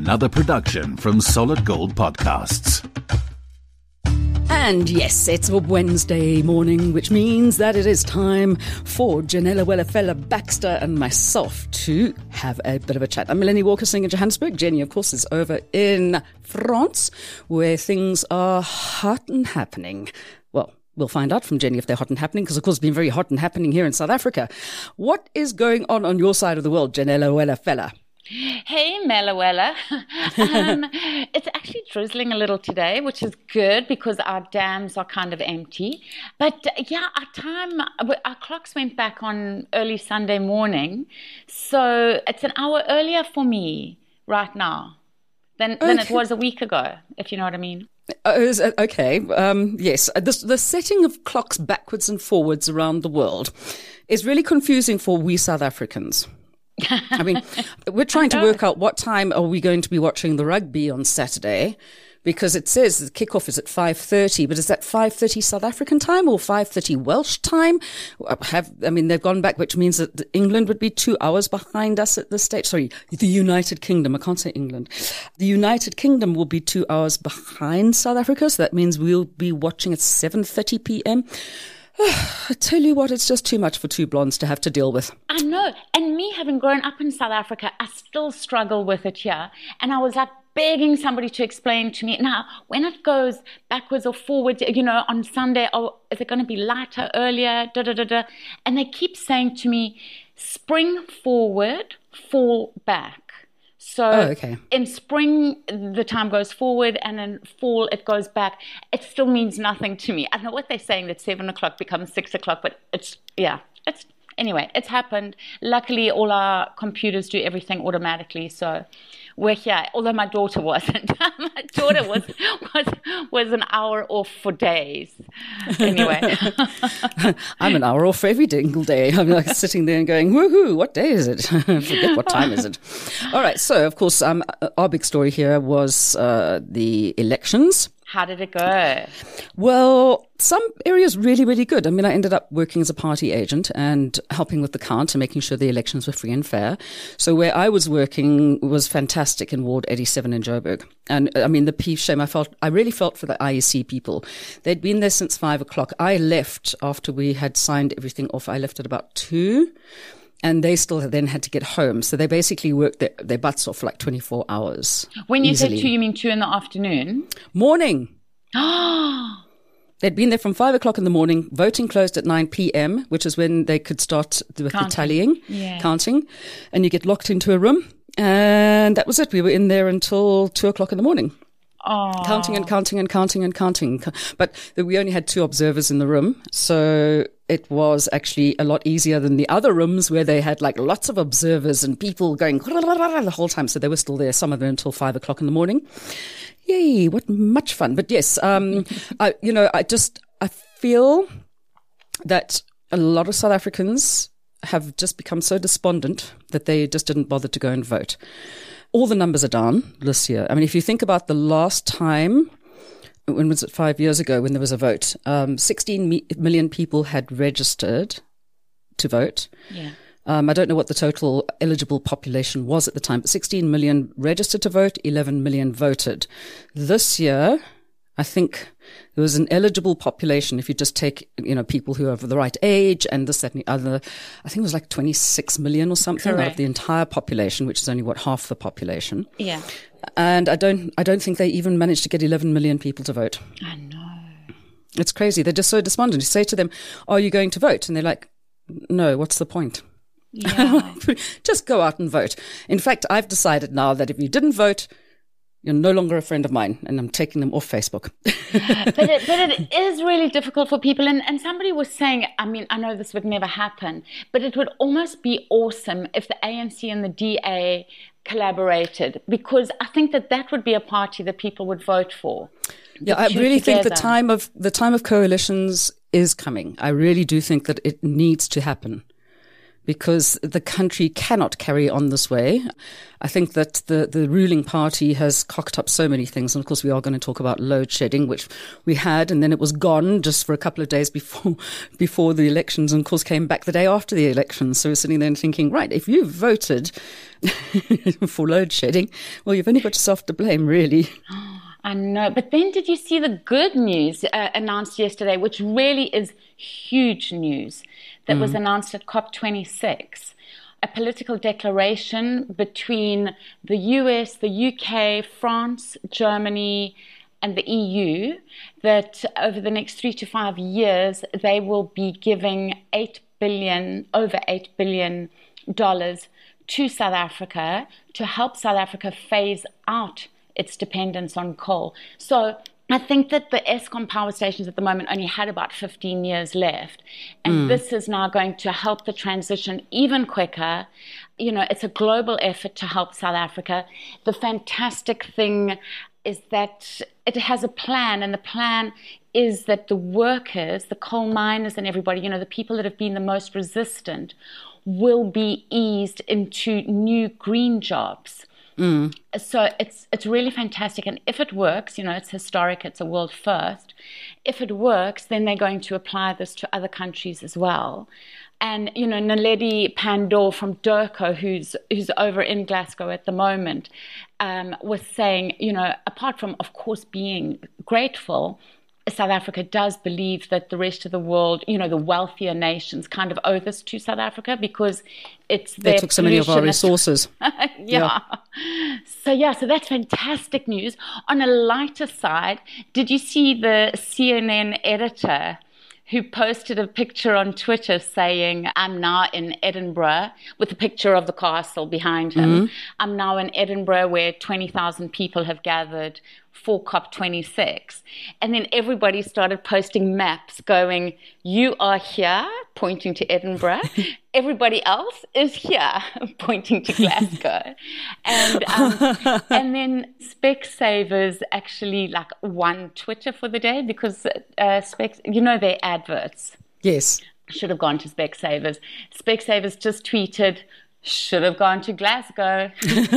another production from Solid Gold Podcasts. And yes, it's a Wednesday morning, which means that it is time for Janella Welafela-Baxter and myself to have a bit of a chat. I'm Melanie Walker sitting in Johannesburg. Jenny, of course, is over in France, where things are hot and happening. Well, we'll find out from Jenny if they're hot and happening, because, of course, it's been very hot and happening here in South Africa. What is going on your side of the world, Janella Welafela? Hey, Melawella. It's actually drizzling a little today, which is good because our dams are kind of empty. But yeah, our clocks went back on early Sunday morning. So it's an hour earlier for me right now than it was a week ago, if you know what I mean. Okay. Yes. The setting of clocks backwards and forwards around the world is really confusing for we South Africans. I mean, we're trying to work out what time are we going to be watching the rugby on Saturday, because it says the kickoff is at 5:30, but is that 5:30 South African time or 5:30 Welsh time? They've gone back, which means that England would be 2 hours behind us at this stage. Sorry, the United Kingdom. I can't say England. The United Kingdom will be 2 hours behind South Africa, so that means we'll be watching at 7:30 p.m. I tell you what, it's just too much for two blondes to have to deal with. I know. And me, having grown up in South Africa, I still struggle with it here. And I was like begging somebody to explain to me, now, when it goes backwards or forwards, on Sunday, is it going to be lighter, earlier, da-da-da-da? And they keep saying to me, spring forward, fall back. So in spring, the time goes forward, and in fall, it goes back. It still means nothing to me. I don't know what they're saying, that 7 o'clock becomes 6 o'clock, but anyway, it's happened. Luckily, all our computers do everything automatically, so we're here. Although my daughter wasn't. My daughter was an hour off for days. Anyway. I'm an hour off every single day. I'm like sitting there and going, woohoo, what day is it? I forget what time is it. All right, so of course, our big story here was the elections. How did it go? Well, some areas really, really good. I mean, I ended up working as a party agent and helping with the count and making sure the elections were free and fair. So where I was working was fantastic in Ward 87 in Joburg. And I mean, the peeve shame, I really felt for the IEC people. They'd been there since 5 o'clock. I left after we had signed everything off. I left at about 2. And they still then had to get home. So they basically worked their butts off for like 24 hours. When you easily. say 2, you mean 2 in the afternoon? Morning. They'd been there from 5 o'clock in the morning. Voting closed at 9 p.m., which is when they could start with the tallying, counting. And you get locked into a room. And that was it. We were in there until 2 o'clock in the morning. Counting and counting and counting and counting. But we only had 2 observers in the room. So it was actually a lot easier than the other rooms where they had like lots of observers and people going the whole time. So they were still there, some of them until 5 o'clock in the morning. Yay, what much fun. But yes, I feel that a lot of South Africans have just become so despondent that they just didn't bother to go and vote. All the numbers are down this year. I mean, if you think about the last time, when was it, 5 years ago when there was a vote, 16 million people had registered to vote. Yeah. I don't know what the total eligible population was at the time, but 16 million registered to vote, 11 million voted. This year, I think there was an eligible population, if you just take, people who are of the right age and this, that, and the other, I think it was like 26 million or something. Correct. Out of the entire population, which is only half the population. Yeah. And I don't think they even managed to get 11 million people to vote. I know. It's crazy. They're just so despondent. You say to them, are you going to vote? And they're like, no, what's the point? Yeah. Just go out and vote. In fact, I've decided now that if you didn't vote, you're no longer a friend of mine, and I'm taking them off Facebook. but it is really difficult for people. And somebody was saying, I mean, I know this would never happen, but it would almost be awesome if the ANC and the DA collaborated, because I think that would be a party that people would vote for. Yeah, I really think the time of coalitions is coming. I really do think that it needs to happen. because the country cannot carry on this way. I think that the ruling party has cocked up so many things. And of course, we are going to talk about load shedding, which we had, and then it was gone just for a couple of days before the elections, and of course came back the day after the elections. So we're sitting there and thinking, right, if you voted for load shedding, well, you've only got yourself to blame, really. I know. But then did you see the good news announced yesterday, which really is huge news, that was announced at COP26? A political declaration between the US, the UK, France, Germany, and the EU that over the next 3 to 5 years, they will be giving over $8 billion to South Africa to help South Africa phase out its dependence on coal. So I think that the Eskom power stations at the moment only had about 15 years left. And this is now going to help the transition even quicker. You know, it's a global effort to help South Africa. The fantastic thing is that it has a plan, and the plan is that the workers, the coal miners and everybody, you know, the people that have been the most resistant will be eased into new green jobs. So it's really fantastic. And if it works, you know, it's historic, it's a world first. If it works, then they're going to apply this to other countries as well. And, you know, Naledi Pandor from Durko, who's over in Glasgow at the moment, was saying, you know, apart from, of course, being grateful, South Africa does believe that the rest of the world, you know, the wealthier nations kind of owe this to South Africa because it's their They took so many of our resources. Yeah. So that's fantastic news. On a lighter side, did you see the CNN editor who posted a picture on Twitter saying, I'm now in Edinburgh, with a picture of the castle behind him. I'm now in Edinburgh where 20,000 people have gathered for COP26. And then everybody started posting maps going, you are here, pointing to Edinburgh. Everybody else is here, pointing to Glasgow. And then Specsavers actually won Twitter for the day because their adverts. Yes. Should have gone to Specsavers. Specsavers just tweeted, should have gone to Glasgow.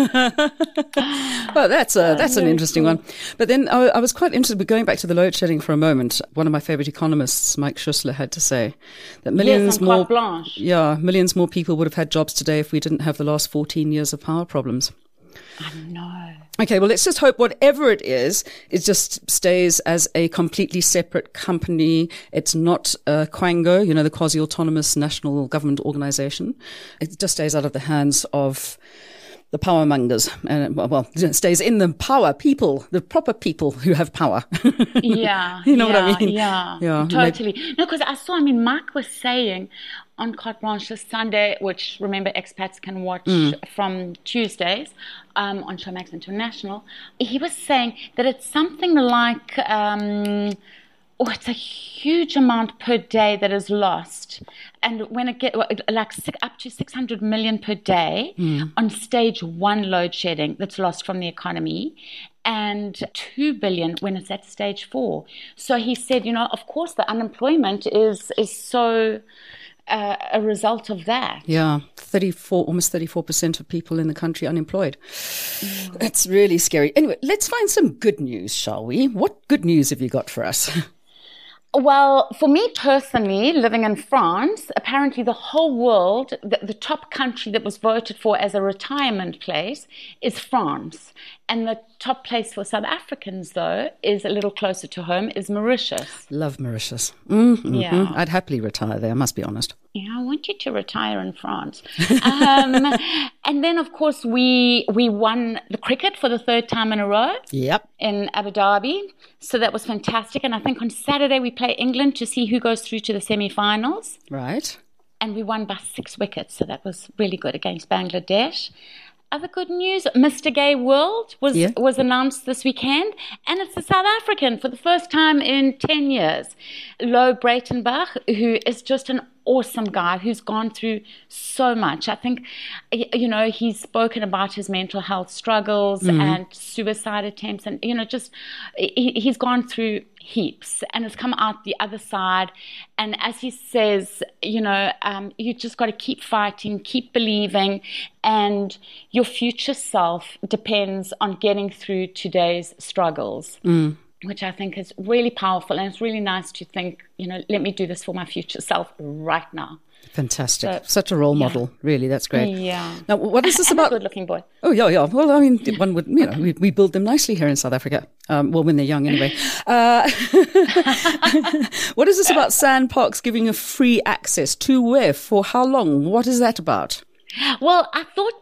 Well, that's an interesting one. But then I was quite interested, going back to the load shedding for a moment. One of my favorite economists, Mike Schuessler, had to say that millions more people would have had jobs today if we didn't have the last 14 years of power problems. I know. Okay, well, let's just hope whatever it just stays as a completely separate company. It's not Quango, you know, the quasi-autonomous national government organization. It just stays out of the hands of the power mongers. It stays in the power people, the proper people who have power. Yeah. You know what I mean? Yeah, totally. No, because Mike was saying on Carte Blanche this Sunday, which, remember, expats can watch from Tuesdays on Showmax International, he was saying that it's something like, it's a huge amount per day that is lost. And when it gets up to 600 million per day on stage 1 load shedding that's lost from the economy, and 2 billion when it's at stage 4. So he said, you know, of course the unemployment is so a result of that. Yeah, almost 34% of people in the country unemployed. That's really scary. Anyway, let's find some good news, shall we? What good news have you got for us? Well, for me personally, living in France, apparently the whole world, the top country that was voted for as a retirement place is France. And the top place for South Africans, though, is a little closer to home, is Mauritius. Love Mauritius. Mm-hmm. Yeah. I'd happily retire there, I must be honest. Yeah, I want you to retire in France. And then, of course, we won the cricket for the 3rd time in a row. Yep. In Abu Dhabi. So that was fantastic. And I think on Saturday we play England to see who goes through to the semi-finals. Right. And we won by 6 wickets. So that was really good against Bangladesh. Other good news, Mr. Gay World was announced this weekend, and it's a South African for the first time in 10 years. Lo Breitenbach, who is just an awesome guy who's gone through so much. I think, you know, he's spoken about his mental health struggles and suicide attempts, and, you know, just he's gone through heaps and has come out the other side. And as he says, you just got to keep fighting, keep believing, and your future self depends on getting through today's struggles. Which I think is really powerful, and it's really nice to think, let me do this for my future self right now. Fantastic. So, such a role model, really. That's great. Yeah. Now, what is this about? A good-looking boy. Oh, yeah. Well, I mean, one would, we build them nicely here in South Africa. When they're young anyway. What is this about SANParks giving a free access to where? For how long? What is that about? Well, I thought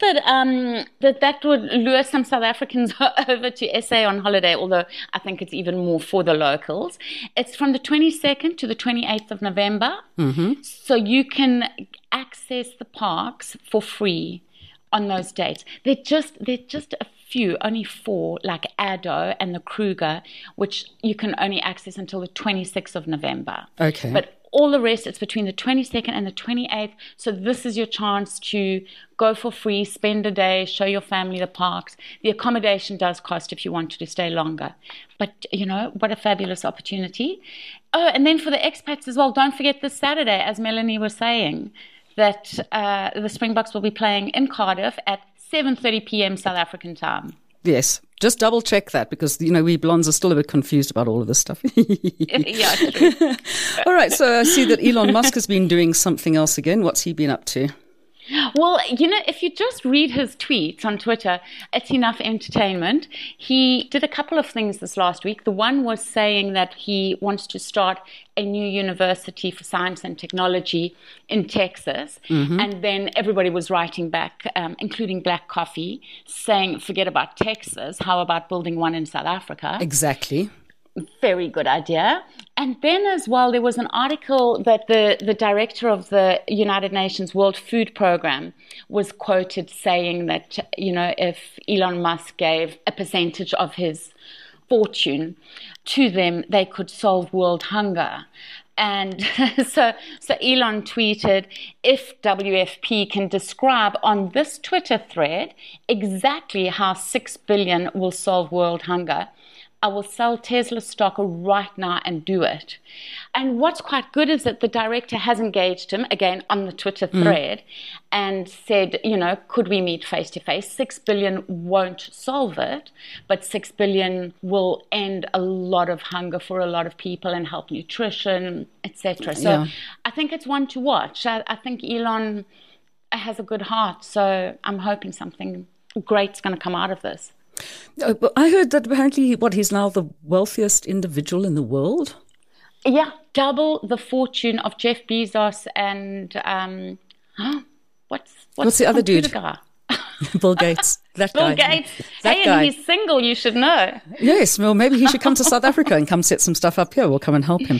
that that would lure some South Africans over to SA on holiday, although I think it's even more for the locals. It's from the 22nd to the 28th of November. So you can access the parks for free on those dates. They're just a few, only 4, like Addo and the Kruger, which you can only access until the 26th of November. Okay. But all the rest, it's between the 22nd and the 28th. So this is your chance to go for free, spend a day, show your family the parks. The accommodation does cost if you wanted to stay longer. But, what a fabulous opportunity. Oh, and then for the expats as well, don't forget this Saturday, as Melanie was saying, that the Springboks will be playing in Cardiff at 7:30 p.m. South African time. Yes, just double check that because, we blondes are still a bit confused about all of this stuff. Yeah, true. All right, so I see that Elon Musk has been doing something else again. What's he been up to? Well, if you just read his tweets on Twitter, it's enough entertainment. He did a couple of things this last week. The one was saying that he wants to start a new university for science and technology in Texas. And then everybody was writing back, including Black Coffee, saying, forget about Texas. How about building one in South Africa? Exactly. Very good idea. And then as well, there was an article that the director of the United Nations World Food Program was quoted saying that, if Elon Musk gave a percentage of his fortune to them, they could solve world hunger. And so Elon tweeted, if WFP can describe on this Twitter thread exactly how 6 billion will solve world hunger, I will sell Tesla stock right now and do it. And what's quite good is that the director has engaged him, again, on the Twitter thread and said, could we meet face to face? 6 billion won't solve it, but 6 billion will end a lot of hunger for a lot of people and help nutrition, etc. So I think it's one to watch. I think Elon has a good heart, so I'm hoping something great's going to come out of this. I heard that apparently, he's now the wealthiest individual in the world? Yeah, double the fortune of Jeff Bezos and what's the other dude? Guy? Bill Gates. That guy. Bill Gates. And he's single, you should know. Yes, well, maybe he should come to South Africa and come set some stuff up here. We'll come and help him.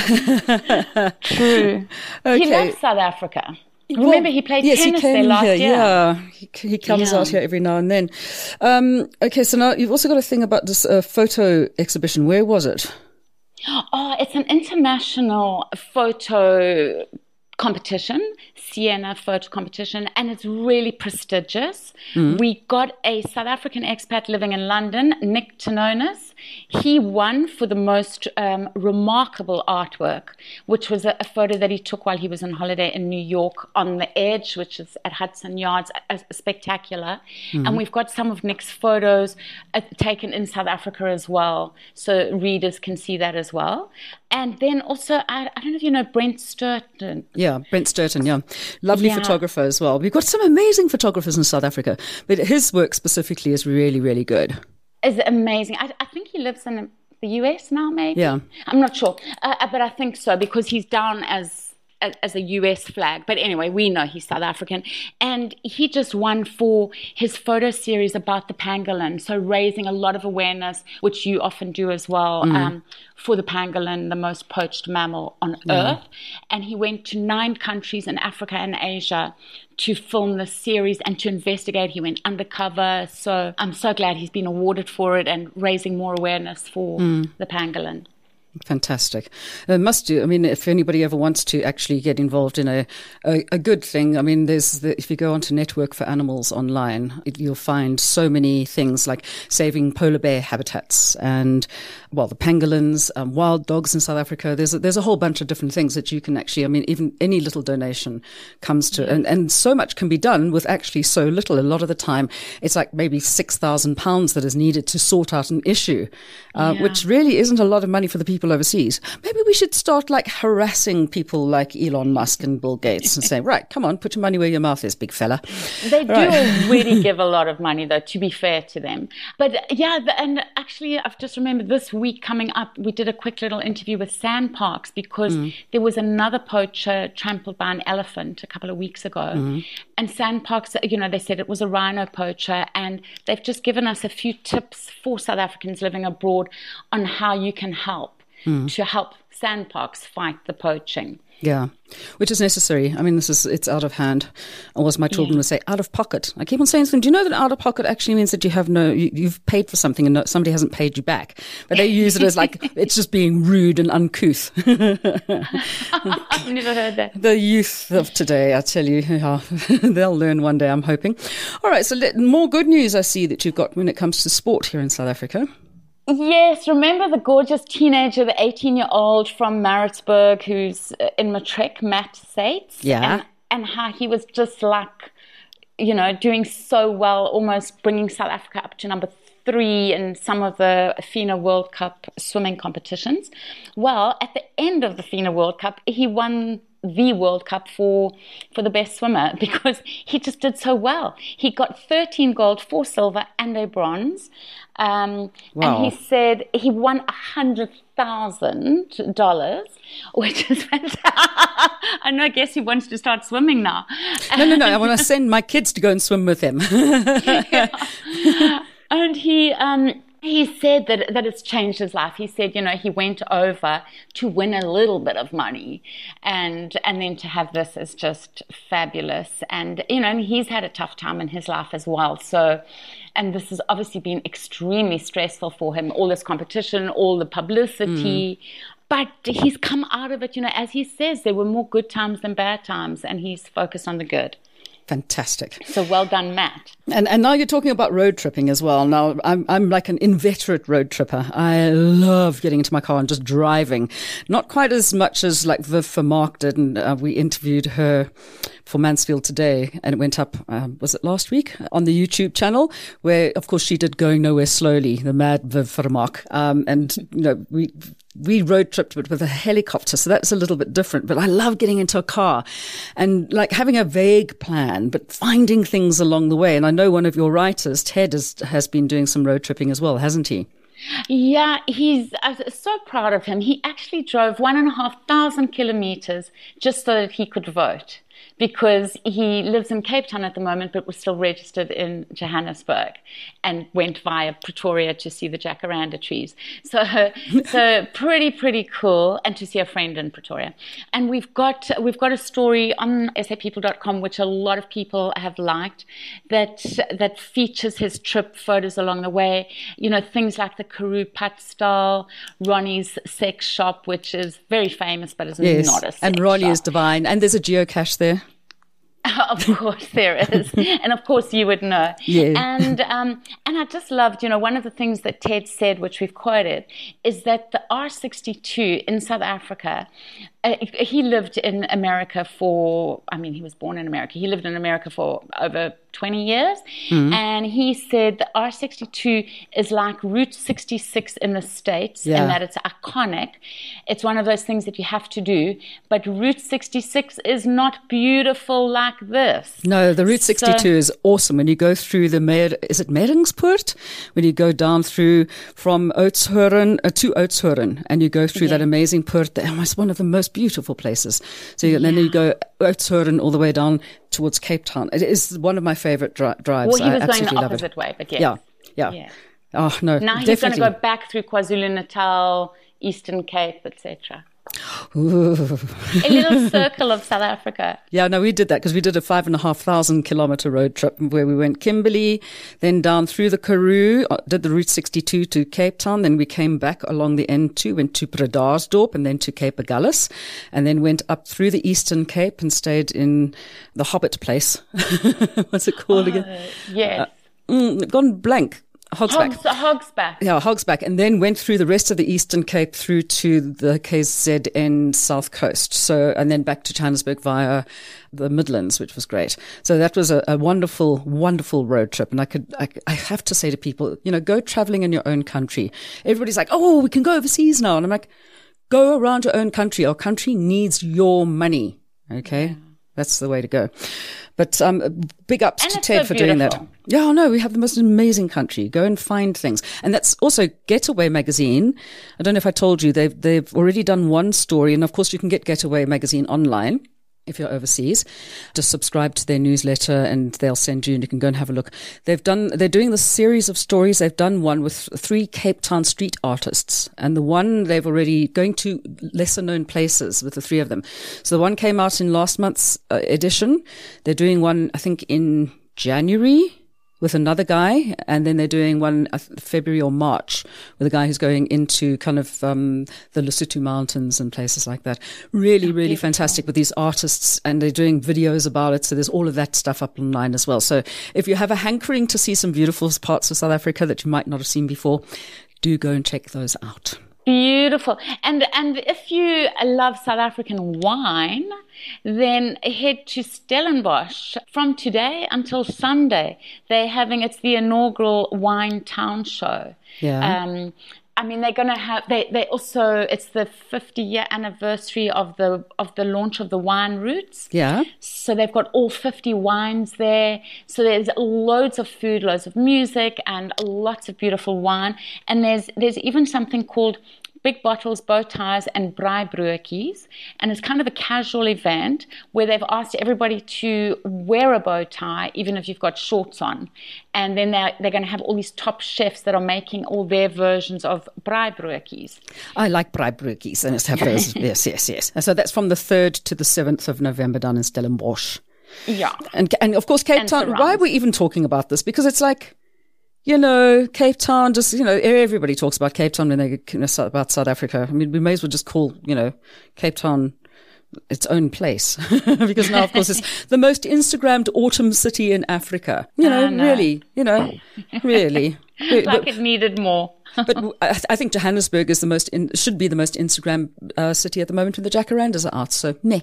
True. Okay. He loves South Africa. Remember, he played tennis there last year. Yeah, he comes out here every now and then. Okay, so now you've also got a thing about this photo exhibition. Where was it? Oh, it's an international photo competition, Siena photo competition, and it's really prestigious. We got a South African expat living in London, Nick Tanonis. He won for the most remarkable artwork, which was a photo that he took while he was on holiday in New York on the Edge, which is at Hudson Yards, spectacular. And we've got some of Nick's photos taken in South Africa as well, so readers can see that as well. And then also, I don't know if you know Brent Sturton. Yeah, Brent Sturton, yeah. Lovely photographer as well. We've got some amazing photographers in South Africa, but his work specifically is really, really good. Is amazing. I think he lives in the US now, maybe. Yeah. I'm not sure, but I think so because he's down as a US flag. But anyway, we know he's South African. And he just won for his photo series about the pangolin. So raising a lot of awareness, which you often do as well, for the pangolin, the most poached mammal on Earth. And he went to 9 countries in Africa and Asia to film this series and to investigate. He went undercover. So I'm so glad he's been awarded for it and raising more awareness for the pangolin. Fantastic. Must do. I mean, if anybody ever wants to actually get involved in a good thing, I mean, if you go onto Network for Animals online, you'll find so many things like saving polar bear habitats and, well, the pangolins, wild dogs in South Africa. There's a whole bunch of different things that you can actually, I mean, even any little donation comes to, and so much can be done with actually so little. A lot of the time, it's like maybe £6,000 that is needed to sort out an issue, which really isn't a lot of money for the people overseas. Maybe we should start like harassing people like Elon Musk and Bill Gates and say, right, come on, put your money where your mouth is, big fella. They do really give a lot of money, though, to be fair to them. But and actually, I've just remembered this week coming up, we did a quick little interview with SANParks because there was another poacher trampled by an elephant a couple of weeks ago. And SANParks, they said it was a rhino poacher, and they've just given us a few tips for South Africans living abroad on how you can help. To help SANParks fight the poaching. Yeah, which is necessary. I mean, it's out of hand. Or as my children would say, out of pocket. I keep on saying to them, do you know that out of pocket actually means that you've paid for something and somebody hasn't paid you back? But they use it as like, it's just being rude and uncouth. I've never heard that. The youth of today, I tell you, they'll learn one day, I'm hoping. All right, so more good news I see that you've got when it comes to sport here in South Africa. Yes, remember the gorgeous teenager, the 18-year-old from Maritzburg who's in matric, Matt Sates? Yeah. And how he was just like, doing so well, almost bringing South Africa up to number 3 in some of the FINA World Cup swimming competitions. Well, at the end of the FINA World Cup, he won the World Cup for the best swimmer because he just did so well. He got 13 gold, 4 silver, and a bronze. Wow. And he said he won $100,000, which is fantastic. I guess he wants to start swimming now. No. I want to send my kids to go and swim with him. And he said that it's changed his life. He said, he went over to win a little bit of money and then to have this is just fabulous. And, and he's had a tough time in his life as well. So, and this has obviously been extremely stressful for him, all this competition, all the publicity. But he's come out of it, as he says, there were more good times than bad times, and he's focused on the good. Fantastic. So well done, Matt. And now you're talking about road tripping as well. Now, I'm like an inveterate road tripper. I love getting into my car and just driving. Not quite as much as like Viv Vermaak did. And we interviewed her for Mansfield Today, and it went up, was it last week, on the YouTube channel, where, of course, she did Going Nowhere Slowly, the mad Viv Vermaak. And, we road tripped with a helicopter, so that's a little bit different. But I love getting into a car and like having a vague plan, but finding things along the way. And I know one of your writers, Ted, has been doing some road tripping as well, hasn't he? Yeah, I'm so proud of him. He actually drove 1,500 kilometers just so that he could vote, because he lives in Cape Town at the moment, but was still registered in Johannesburg and went via Pretoria to see the jacaranda trees. So pretty cool, and to see a friend in Pretoria. And we've got a story on sapeople.com, which a lot of people have liked, that features his trip, photos along the way, things like the Karoo Putt style, Ronnie's sex shop, which is very famous, but is not a sex shop. And Ronnie is divine. And there's a geocache there. Of course there is. And of course you would know. Yeah. And I just loved, one of the things that Ted said, which we've quoted, is that the R62 in South Africa, he lived in America he was born in America. He lived in America for over 20 years. Mm-hmm. And he said the R62 is like Route 66 in the States, and that it's iconic. It's one of those things that you have to do. But Route 66 is not beautiful like this. No, the Route 62 is awesome. When you go through is it Meringspoort? When you go down through from Oudtshoorn to Oudtshoorn, and you go through that amazing poort, it's one of the most beautiful places. So then you go Oudtshoorn all the way down towards Cape Town. It is one of my favorite drives. Well, he was going the opposite way, but yes. Yeah. Oh, no, now he's going to go back through KwaZulu-Natal, Eastern Cape, etc. Ooh. A little circle of South Africa. Yeah, no, we did that because we did a 5,500 kilometer road trip where we went Kimberley, then down through the Karoo, did the Route 62 to Cape Town. Then we came back along the N2, went to Bredasdorp and then to Cape Agulhas, and then went up through the Eastern Cape and stayed in the Hobbit place. What's it called again? Yes. Gone blank. Hogsback. Yeah, Hogsback. And then went through the rest of the Eastern Cape through to the KZN South Coast. So, and then back to Johannesburg via the Midlands, which was great. So that was a wonderful, wonderful road trip. And I have to say to people, go traveling in your own country. Everybody's like, oh, we can go overseas now. And I'm like, go around your own country. Our country needs your money. Okay. Yeah. That's the way to go. But big ups to Ted for doing that. Yeah, no, we have the most amazing country. Go and find things. And that's also Getaway magazine. I don't know if I told you, they've already done one story. And of course, you can get Getaway magazine online if you're overseas. Just subscribe to their newsletter and they'll send you and you can go and have a look. They're doing this series of stories. They've done one with 3 Cape Town street artists, and the one they've already going to lesser known places with the 3 of them. So the one came out in last month's edition. They're doing one, I think, in January with another guy, and then they're doing one February or March with a guy who's going into kind of the Lesotho Mountains and places like that. Really, really fantastic with these artists, and they're doing videos about it. So there's all of that stuff up online as well. So if you have a hankering to see some beautiful parts of South Africa that you might not have seen before, do go and check those out. Beautiful. And if you love South African wine, then head to Stellenbosch. From today until Sunday, it's the inaugural Wine Town Show. Yeah. I mean, they're going to have, they also, it's the 50-year anniversary of the launch of the wine routes. Yeah. So they've got all 50 wines there. So there's loads of food, loads of music, and lots of beautiful wine. And there's even something called Big Bottles, Bow Ties, and Braaibroodjies. And it's kind of a casual event where they've asked everybody to wear a bow tie, even if you've got shorts on. And then they're going to have all these top chefs that are making all their versions of Braaibroodjies. I like Braaibroodjies, and it's have those. yes. And so that's from the 3rd to the 7th of November down in Stellenbosch. Yeah. And of course, Cape Town. Why are we even talking about this? Because it's like, Cape Town, just, everybody talks about Cape Town when they about South Africa. I mean, we may as well just call, Cape Town its own place because now, of course, it's the most Instagrammed autumn city in Africa. Really. Like it needed more. But I think Johannesburg is should be the most Instagram city at the moment when the jacarandas are out. So, meh.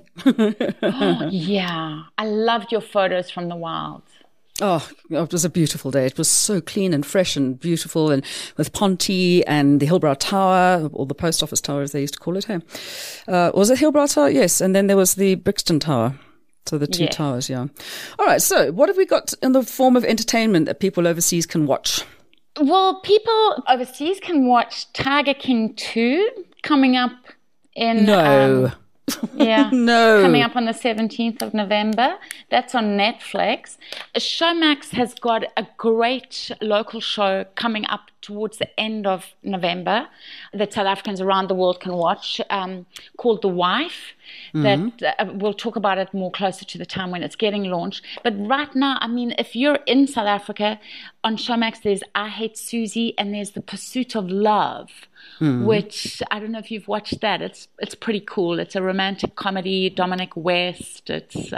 Oh, yeah. I loved your photos from the wilds. Oh, it was a beautiful day. It was so clean and fresh and beautiful, and with Ponty and the Hillbrow Tower, or the post office tower as they used to call it. Hey? Was it Hillbrow Tower? Yes. And then there was the Brixton Tower. So the 2 towers, yeah. All right. So what have we got in the form of entertainment that people overseas can watch? Well, people overseas can watch Tiger King 2 coming up in... No. Yeah. No. Coming up on the 17th of November. That's on Netflix. Showmax has got a great local show coming up towards the end of November that South Africans around the world can watch, called The Wife. That we'll talk about it more closer to the time when it's getting launched. But right now, I mean, if you're in South Africa, on Showmax there's I Hate Susie and there's The Pursuit of Love, which I don't know if you've watched that. It's pretty cool. It's a romantic comedy, Dominic West. It's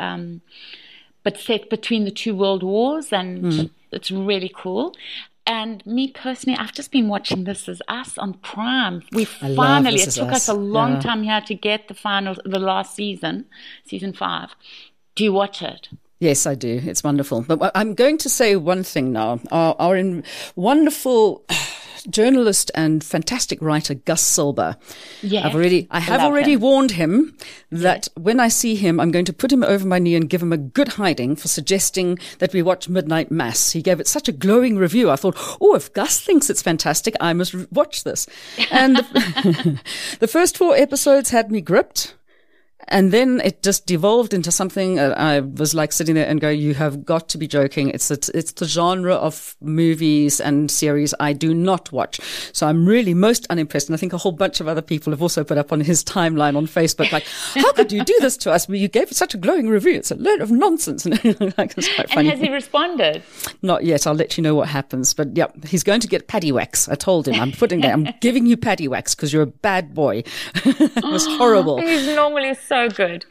but set between the 2 world wars, and it's really cool. And me personally, I've just been watching This Is Us on Prime. It took us a long time here to get the last season 5. Do you watch it? Yes, I do. It's wonderful. But I'm going to say one thing now. Our wonderful journalist and fantastic writer, Gus Silber. Yes, I have already warned him that when I see him, I'm going to put him over my knee and give him a good hiding for suggesting that we watch Midnight Mass. He gave it such a glowing review. I thought, if Gus thinks it's fantastic, I must watch this. And the first 4 episodes had me gripped. And then it just devolved into something. I was like sitting there and going, you have got to be joking. It's the genre of movies and series I do not watch. So I'm really most unimpressed. And I think a whole bunch of other people have also put up on his timeline on Facebook, like, how could you do this to us? You gave such a glowing review. It's a load of nonsense. Like, it's quite funny. And has he responded? Not yet. I'll let you know what happens. But yeah, he's going to get paddy wax. I told him, I'm giving you paddy wax because you're a bad boy. It was horrible. He's normally so good.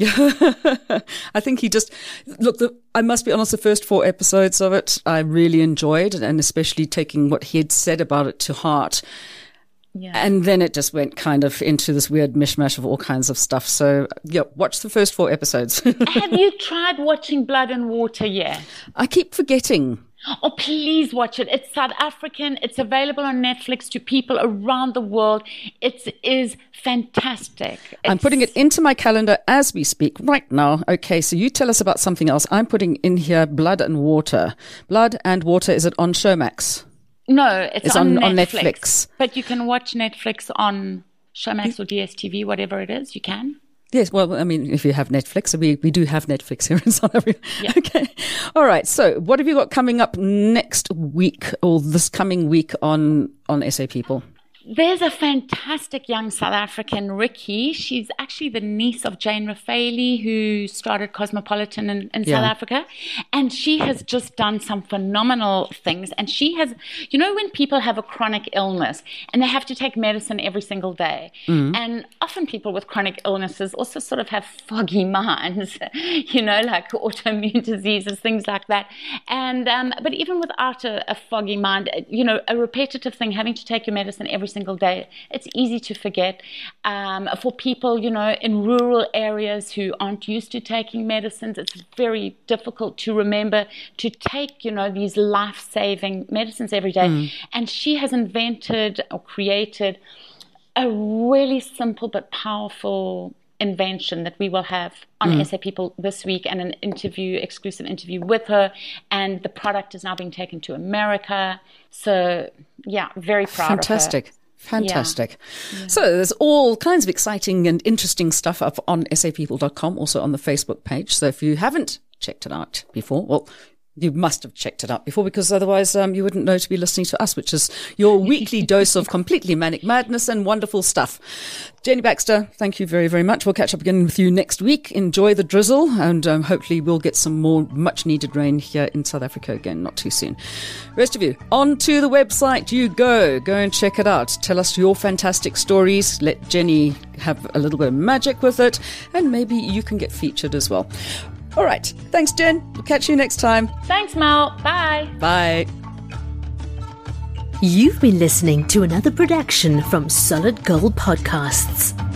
I think he just I must be honest, the first 4 episodes of it I really enjoyed, and especially taking what he had said about it to heart. Yeah. And then it just went kind of into this weird mishmash of all kinds of stuff. So yeah, watch the first 4 episodes. Have you tried watching Blood and Water yet? I keep forgetting. Oh, please watch it. It's South African. It's available on Netflix to people around the world. It is fantastic. I'm putting it into my calendar as we speak right now. Okay, so you tell us about something else. I'm putting in here Blood and Water. Blood and Water, is it on Showmax? No, it's on Netflix. But you can watch Netflix on Showmax or DSTV, whatever it is, you can. Yes, well, I mean, if you have Netflix, we do have Netflix here in South Africa. Yeah. Okay. All right. So what have you got coming up next week or this coming week on SA People? There's a fantastic young South African, Ricky. She's actually the niece of Jane Raffaeli, who started Cosmopolitan in South Africa. And she has just done some phenomenal things. And she has, you know, when people have a chronic illness and they have to take medicine every single day. Mm-hmm. And often people with chronic illnesses also sort of have foggy minds, you know, like autoimmune diseases, things like that. And, but even without a foggy mind, you know, a repetitive thing, having to take your medicine every single day, it's easy to forget. For people, you know, in rural areas who aren't used to taking medicines, it's very difficult to remember to take, you know, these life-saving medicines every day. And she has invented or created a really simple but powerful invention that we will have on SA People this week, and an exclusive interview with her. And the product is now being taken to America. So, yeah, very proud of her. Fantastic. Yeah. So there's all kinds of exciting and interesting stuff up on sapeople.com, also on the Facebook page. So if you haven't checked it out before, well, you must have checked it out before, because otherwise you wouldn't know to be listening to us, which is your weekly dose of completely manic madness and wonderful stuff. Jenny Baxter, thank you very, very much. We'll catch up again with you next week. Enjoy the drizzle, and hopefully we'll get some more much needed rain here in South Africa again, not too soon. Rest of you, on to the website you go and check it out. Tell us your fantastic stories. Let Jenny have a little bit of magic with it, and maybe you can get featured as well. All right. Thanks, Jen. We'll catch you next time. Thanks, Mel. Bye. Bye. You've been listening to another production from Solid Gold Podcasts.